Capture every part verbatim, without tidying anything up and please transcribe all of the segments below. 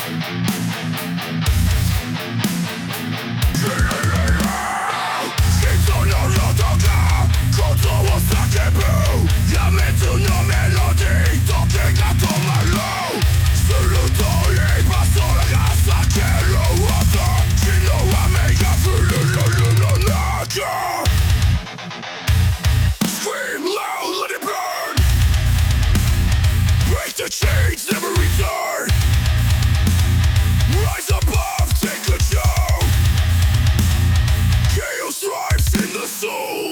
The chains never return. Rise above, take control. Chaos thrives in the soul.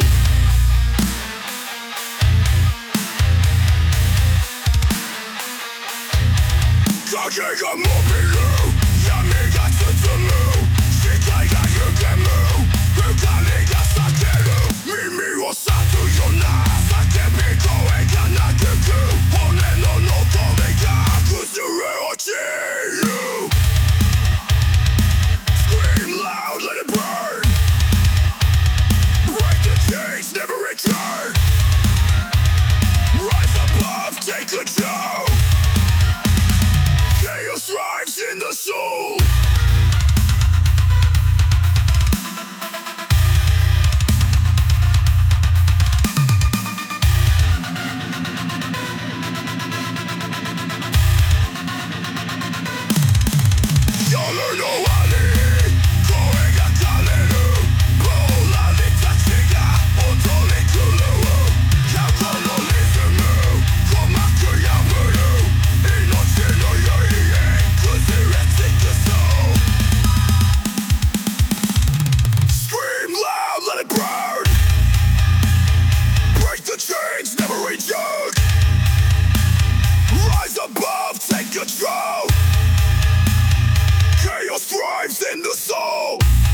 Talking a mobile, yamiga tsutsumu. Shikai ga yugemu, ukari ga sakeru. Mimi wo satu yo na, sakebi koe ga nakuku. Hone no nokome ga kuzure ochiru. Scream loud, let it burn. Break the chains, never return. Rise above, take control. Chaos thrives in the soul. Yearn no ani, koe ga kareru. Bola ni tachi ga otori kuru. Kyoko no rizumu, komaku yamuru. Inochi no yoi e kuzure tsuku soul. Scream loud, let it burn. Break the chains, never return. Rise above, take control. Chaos thrives in the soul.